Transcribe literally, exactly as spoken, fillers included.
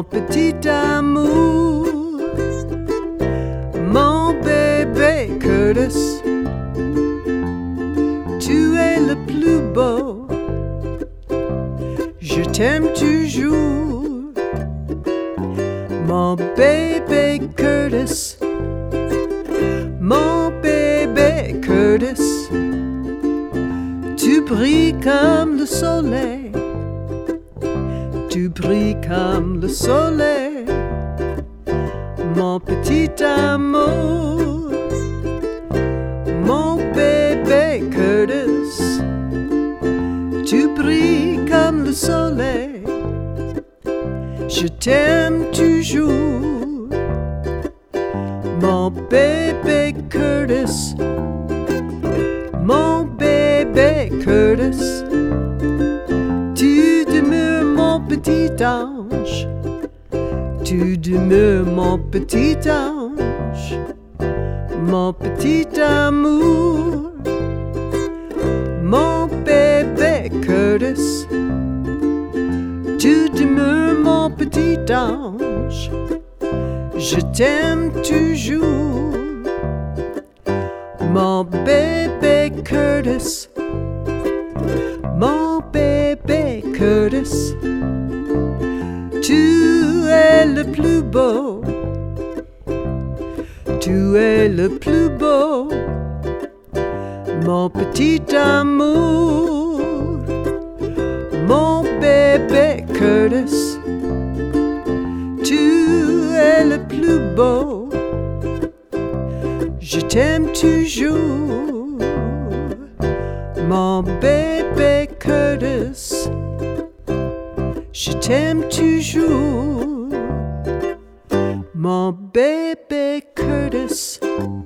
mon petit amour, mon bébé Curtis, tu es le plus beau, je t'aime toujours, mon bébé Curtis, mon bébé Curtis, tu brilles comme le soleil, tu brilles comme le soleil, mon petit amour, mon bébé Curtis, tu brilles comme le soleil, je t'aime toujours, mon bébé Curtis, mon bébé Curtis, tu demeures mon petit ange, tu demeures mon petit ange, mon petit amour, mon bébé Curtis, tu demeures mon petit ange, je t'aime toujours, mon bébé Curtis, mon bébé Curtis, tu es le plus beau, tu es le plus beau, mon petit amour, mon bébé Curtis, tu es le plus beau, je t'aime toujours, mon bébé Curtis, je t'aime toujours, mon bébé Curtis.